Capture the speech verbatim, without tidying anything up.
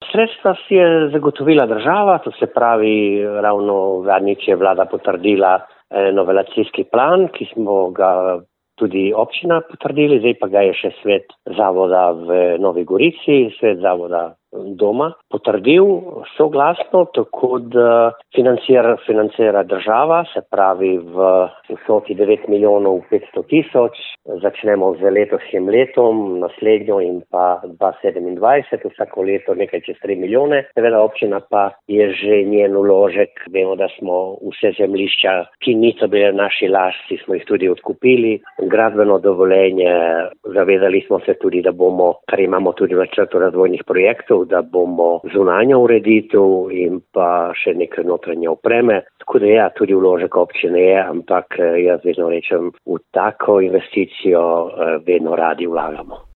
Sredstva si je zagotovila država, to se pravi, ravno zadnjič je vlada potrdila novelacijski plan, ki smo ga tudi občina potrdili, zdaj pa ga je še svet zavoda v Novi Gorici, svet zavoda doma potrdil soglasno, tako da financira, financira država, se pravi v vsoti devet milijonov petsto tisoč, začnemo z letošnjim letom, naslednjo in pa dva tisoč sedemindvajset, vsako leto nekaj čez tri milijone. Seveda občina pa je že njen vložek, vemo, da smo vse zemljišča, ki niso bile naši lasti, smo jih tudi odkupili, gradbeno dovoljenje, zavedali smo se tudi, da bomo, kar imamo tudi v načrtu razvojnih projektov, da bomo zunanjo ureditev in pa še nekaj notranje opreme. Tako da ja, tudi vložek občine je, ampak jaz vedno rečem, v tako investicijo vedno radi vlagamo.